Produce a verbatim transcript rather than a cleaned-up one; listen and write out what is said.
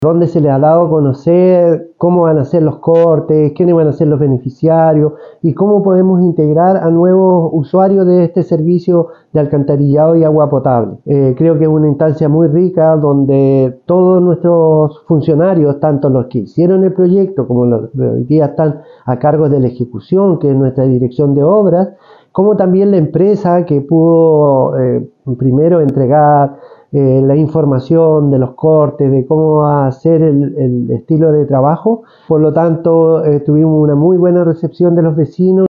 donde se les ha dado a conocer cómo van a ser los cortes, quiénes van a ser los beneficiarios y cómo podemos integrar a nuevos usuarios de este servicio de alcantarillado y agua potable. Eh, creo que es una instancia muy rica donde todos nuestros funcionarios, tanto los que hicieron el proyecto como los que hoy día están a cargo de la ejecución, que es nuestra dirección de obras, como también la empresa que pudo eh, primero entregar Eh, la información de los cortes, de cómo va a ser el, el estilo de trabajo. Por lo tanto, eh, tuvimos una muy buena recepción de los vecinos.